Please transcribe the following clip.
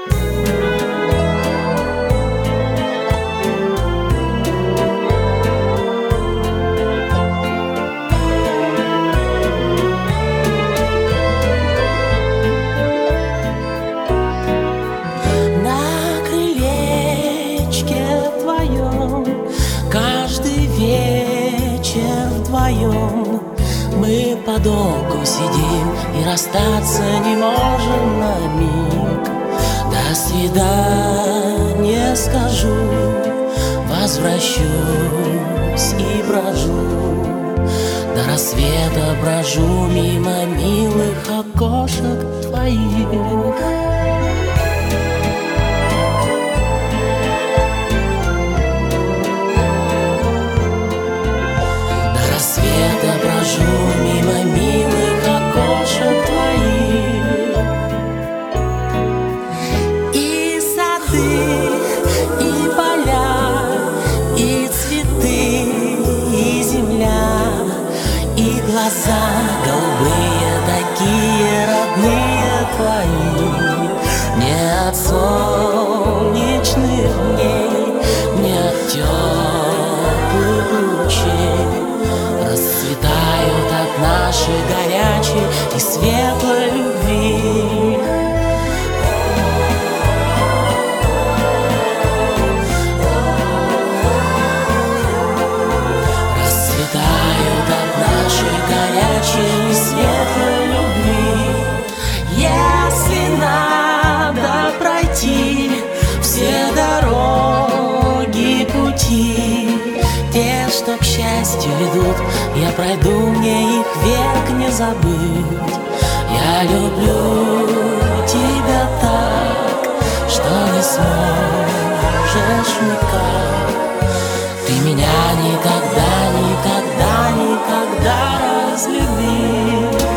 Мы подолгу сидим и расстаться не можем на миг. До свидания скажу, возвращусь и брожу. До рассвета брожу мимо милых окошек твоих. Брожу мимо милых окошек твоих. И сады, и поля, и цветы, и земля, и глаза голубые, такие родные твои. Не от солнечных дней, не от теплых лучей расцветают от нашей горячей и светлой любви. Расцветают от нашей горячей и светлой любви. Если надо пройти все дороги, пути, те, что к счастью ведут, я пройду, мне их век не забыть. Я люблю тебя так, что не сможешь никак. Ты меня никогда, никогда, никогда разлюбишь.